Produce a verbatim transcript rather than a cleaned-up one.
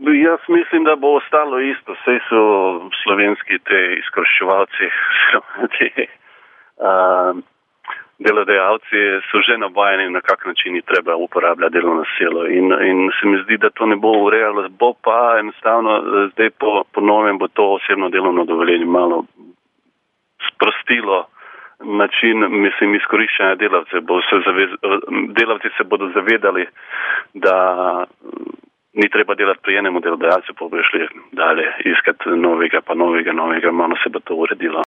Jaz mislim, da bo ostalo isto. Vse so slovenski te izkoriščevalci, te uh, delodajalci so že navajeni, na kak način je treba uporabljati delovno silo. In, in se mi zdi, da to ne bo urejalo. Bo pa enostavno, zdaj po, po novem bo to osebno delovno dovoljenje malo sprostilo način, mislim, izkoriščanja delavcev. Bo se zavez, delavci se bodo zavedali, da ni treba delati pri enemu delodajalcu, pa bojo šli dalje iskati novega, pa novega, novega, malo se bo to uredilo.